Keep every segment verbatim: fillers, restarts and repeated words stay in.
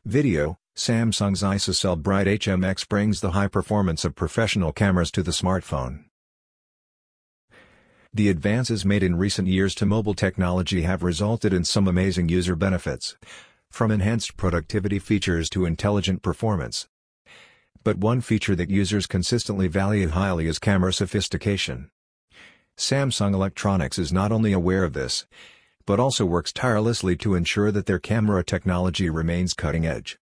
Video: Samsung's ISOCELL Bright H M X brings the high performance of professional cameras to the smartphone. The advances made in recent years to mobile technology have resulted in some amazing user benefits, from enhanced productivity features to intelligent performance. But one feature that users consistently value highly is camera sophistication. Samsung Electronics is not only aware of this, but also works tirelessly to ensure that their camera technology remains cutting edge.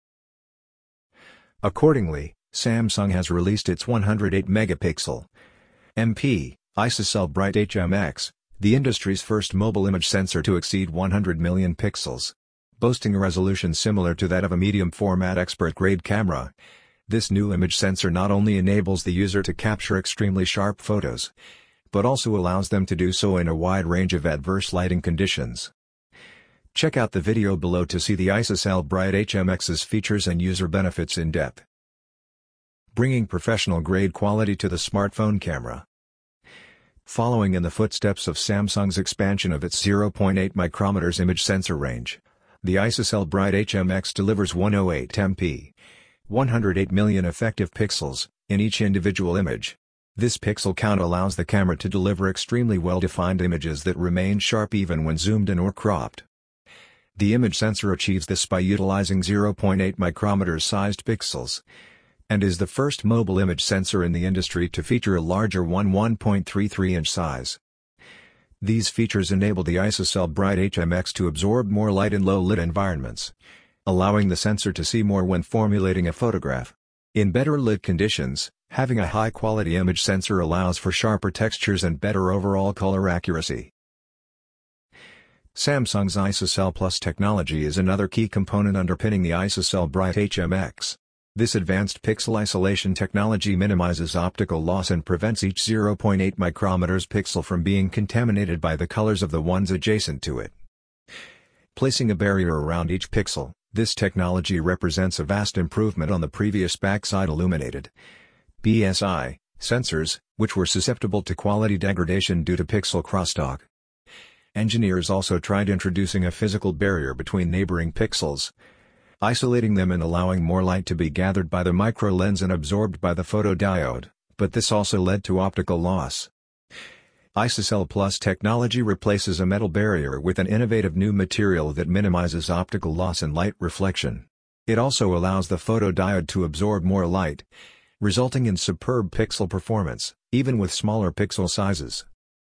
Accordingly, Samsung has released its one hundred eight megapixel M P ISOCELL Bright H M X, the industry's first mobile image sensor to exceed one hundred million pixels. Boasting a resolution similar to that of a medium-format expert-grade camera, this new image sensor not only enables the user to capture extremely sharp photos, but also allows them to do so in a wide range of adverse lighting conditions. Check out the video below to see the ISOCELL Bright H M X's features and user benefits in depth. Bringing professional-grade quality to the smartphone camera. Following in the footsteps of Samsung's expansion of its zero point eight micrometers image sensor range, the ISOCELL Bright H M X delivers one hundred eight megapixels, one hundred eight million effective pixels, in each individual image. This pixel count allows the camera to deliver extremely well-defined images that remain sharp even when zoomed in or cropped. The image sensor achieves this by utilizing zero point eight micrometers sized pixels, and is the first mobile image sensor in the industry to feature a larger one point three three inch size. These features enable the ISOCELL Bright H M X to absorb more light in low-lit environments, allowing the sensor to see more when formulating a photograph. In better lit conditions, having a high-quality image sensor allows for sharper textures and better overall color accuracy. Samsung's ISOCELL Plus technology is another key component underpinning the ISOCELL Bright H M X. This advanced pixel isolation technology minimizes optical loss and prevents each zero point eight micrometers pixel from being contaminated by the colors of the ones adjacent to it. Placing a barrier around each pixel, this technology represents a vast improvement on the previous backside illuminated B S I sensors, which were susceptible to quality degradation due to pixel crosstalk. Engineers also tried introducing a physical barrier between neighboring pixels, isolating them and allowing more light to be gathered by the microlens and absorbed by the photodiode, but this also led to optical loss. ISOCELL Plus technology replaces a metal barrier with an innovative new material that minimizes optical loss and light reflection. It also allows the photodiode to absorb more light, resulting in superb pixel performance, even with smaller pixel sizes.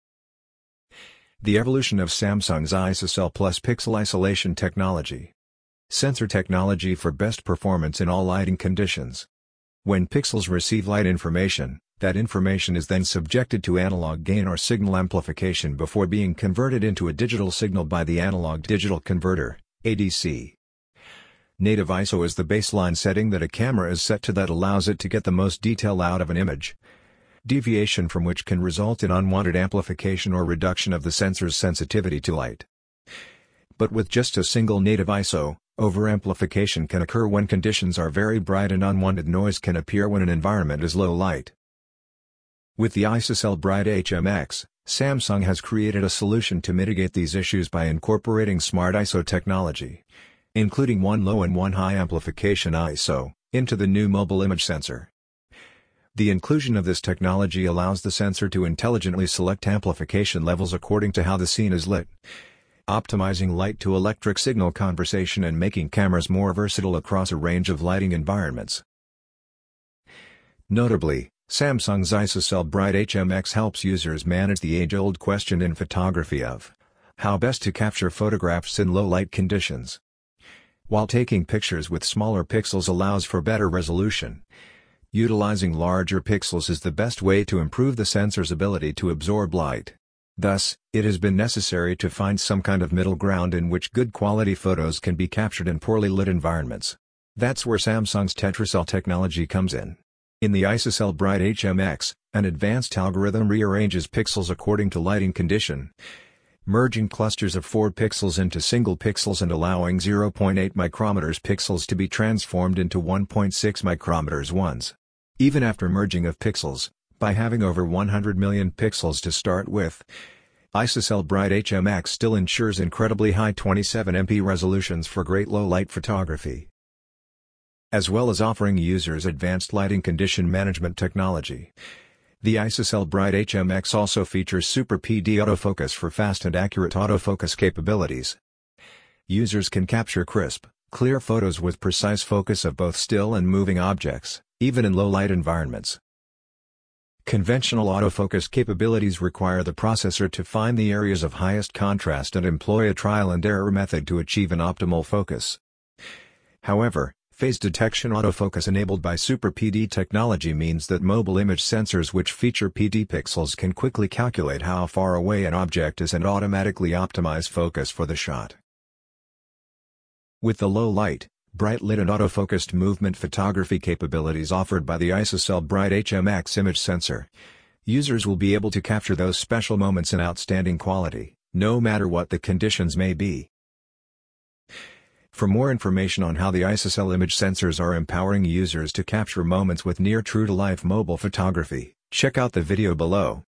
The evolution of Samsung's ISOCELL Plus pixel isolation technology. Sensor technology for best performance in all lighting conditions. When pixels receive light information, that information is then subjected to analog gain or signal amplification before being converted into a digital signal by the analog digital converter, A D C. Native I S O is the baseline setting that a camera is set to that allows it to get the most detail out of an image, deviation from which can result in unwanted amplification or reduction of the sensor's sensitivity to light. But with just a single native I S O, overamplification can occur when conditions are very bright and unwanted noise can appear when an environment is low light. With the ISOCELL Bright H M X, Samsung has created a solution to mitigate these issues by incorporating smart I S O technology, including one low and one high amplification I S O, into the new mobile image sensor. The inclusion of this technology allows the sensor to intelligently select amplification levels according to how the scene is lit, optimizing light-to-electric signal conversion and making cameras more versatile across a range of lighting environments. Notably, Samsung's ISOCELL Bright H M X helps users manage the age-old question in photography of how best to capture photographs in low-light conditions. While taking pictures with smaller pixels allows for better resolution, utilizing larger pixels is the best way to improve the sensor's ability to absorb light. Thus, it has been necessary to find some kind of middle ground in which good quality photos can be captured in poorly lit environments. That's where Samsung's Tetracell technology comes in. In the ISOCELL Bright H M X, an advanced algorithm rearranges pixels according to lighting condition, merging clusters of four pixels into single pixels and allowing zero point eight micrometers pixels to be transformed into one point six micrometers ones. Even after merging of pixels, by having over one hundred million pixels to start with, ISOCELL Bright H M X still ensures incredibly high twenty-seven megapixel resolutions for great low-light photography. as well as offering users advanced lighting condition management technology. The ISOCELL Bright H M X also features Super P D autofocus for fast and accurate autofocus capabilities. Users can capture crisp, clear photos with precise focus of both still and moving objects, even in low-light environments. Conventional autofocus capabilities require the processor to find the areas of highest contrast and employ a trial-and-error method to achieve an optimal focus. However, phase detection autofocus enabled by Super P D technology means that mobile image sensors which feature P D pixels can quickly calculate how far away an object is and automatically optimize focus for the shot. With the low light, bright lit and autofocused movement photography capabilities offered by the ISOCELL Bright H M X image sensor, users will be able to capture those special moments in outstanding quality, no matter what the conditions may be. For more information on how the ISOCELL image sensors are empowering users to capture moments with near true-to-life mobile photography, check out the video below.